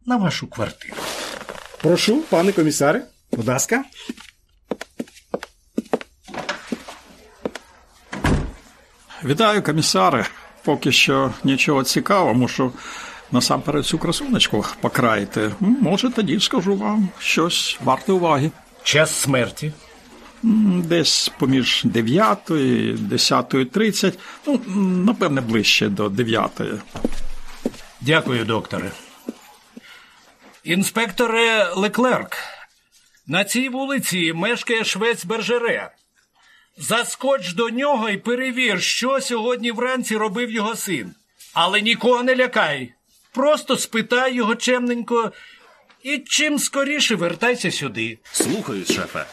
на вашу квартиру. Прошу, пане комісаре, будь ласка. Вітаю, комісаре. Поки що нічого цікавого, мушу насамперед цю красунечку покраїти. Може, тоді скажу вам щось варте уваги. Час смерті? Десь поміж 9-ю, 10:30, напевне, ближче до 9-ї. Дякую, докторе. Інспекторе Леклерк, на цій вулиці мешкає швець Бержере. Заскоч до нього і перевір, що сьогодні вранці робив його син. Але нікого не лякай. Просто спитай його чемненько і чим скоріше вертайся сюди. Слухаюсь, шефе.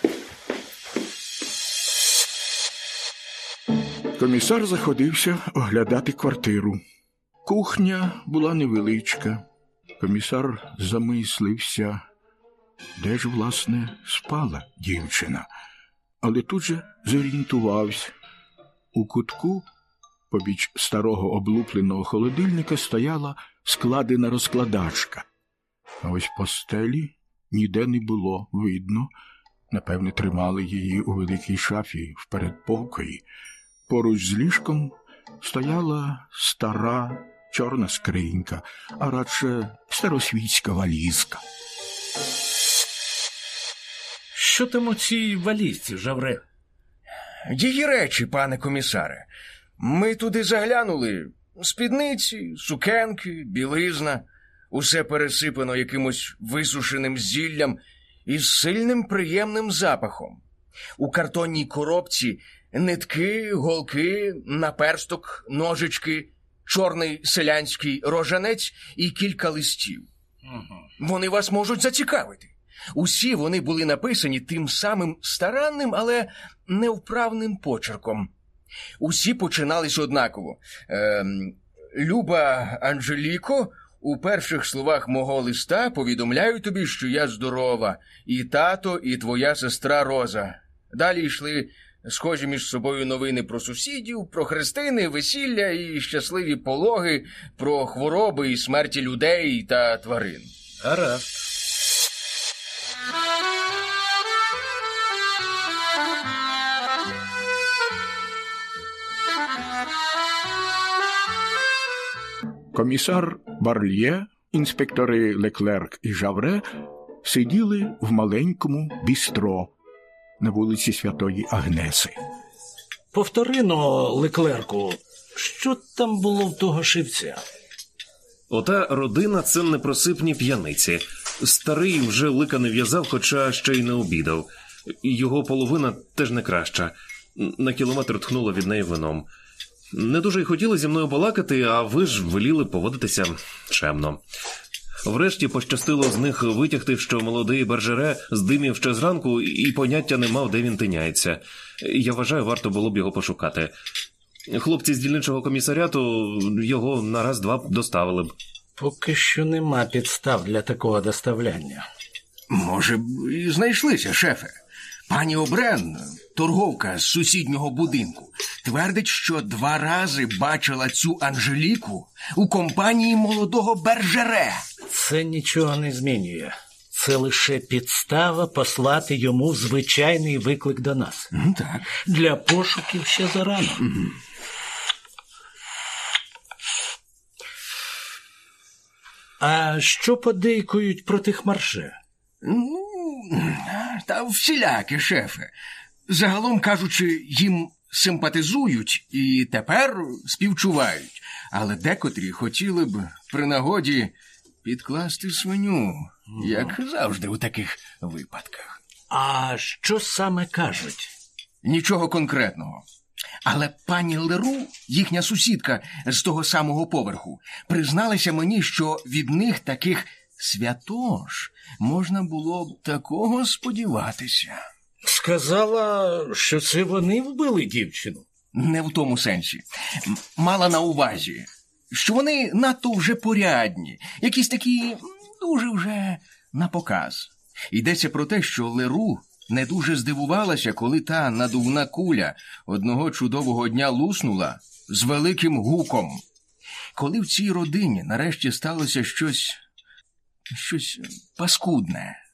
Комісар заходився оглядати квартиру. Кухня була невеличка. Комісар замислився, де ж, власне, спала дівчина. Але тут же зорієнтувався. У кутку, побіч старого облупленого холодильника, стояла складена розкладачка. А ось постелі ніде не було видно. Напевне, тримали її у великій шафі в передпокої. Поруч з ліжком стояла стара чорна скринька, а радше старосвітська валізка. Що там у цій валізці, Жавре? Її речі, пане комісаре. Ми туди заглянули. Спідниці, сукенки, білизна. Усе пересипано якимось висушеним зіллям із сильним приємним запахом. У картонній коробці нитки, голки, наперсток, ножички, чорний селянський рожанець і кілька листів. Вони вас можуть зацікавити. Усі вони були написані тим самим старанним, але невправним почерком. Усі починались однаково. «Люба Анжеліко, у перших словах мого листа повідомляю тобі, що я здорова. І тато, і твоя сестра Роза». Далі йшли схожі між собою новини про сусідів, про хрестини, весілля і щасливі пологи, про хвороби і смерті людей та тварин. Гаразд. Комісар Барльє, інспектори Леклерк і Жавре сиділи в маленькому бістро на вулиці Святої Агнеси. Повтори-но, Леклерку, що там було в того шивця? Ота родина – це непросипні п'яниці. Старий вже лика не в'язав, хоча ще й не обідав. Його половина теж не краща. На кілометр тхнуло від неї вином. Не дуже й хотіли зі мною балакати, а ви ж веліли поводитися чемно. Врешті пощастило з них витягти, що молодий Бержере здимів ще зранку і поняття не мав, де він тиняється. Я вважаю, варто було б його пошукати. Хлопці з дільничого комісаріату його на раз-два доставили б. Поки що нема підстав для такого доставляння. Може б і знайшлися, шефе. Пані Обрен, торговка з сусіднього будинку, твердить, що 2 рази бачила цю Анжеліку у компанії молодого Бержере. Це нічого не змінює. Це лише підстава послати йому звичайний виклик до нас. Так. Для пошуків ще зарано. А що подейкують про тих Марше? Та всіляке, шефе. Загалом кажучи, їм симпатизують і тепер співчувають. Але декотрі хотіли б при нагоді підкласти свиню, як завжди у таких випадках. А що саме кажуть? Нічого конкретного. Але пані Леру, їхня сусідка з того самого поверху, призналася мені, що від них таких святош можна було б такого сподіватися. Сказала, що це вони вбили дівчину? Не в тому сенсі. Мала на увазі, що вони надто вже порядні, якісь такі дуже вже на показ. Йдеться про те, що Леру не дуже здивувалася, коли та надувна куля одного чудового дня луснула з великим гуком. Коли в цій родині нарешті сталося щось щось паскудне.